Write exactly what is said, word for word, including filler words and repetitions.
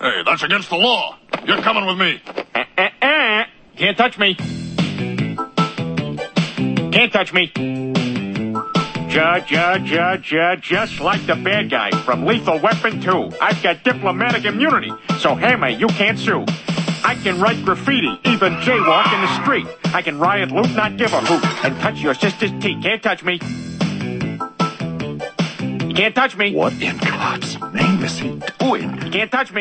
Hey, that's against the law. You're coming with me. Uh, uh, uh. Can't touch me. Can't touch me. Judge, judge, judge, judge, just like the bad guy from Lethal Weapon two. I've got diplomatic immunity, so Hammer, you can't sue. I can write graffiti, even jaywalk in the street. I can riot, loot, not give a hoot, and touch your sister's teeth. Can't touch me. You can't touch me. What in God's name is he doing? You can't touch me.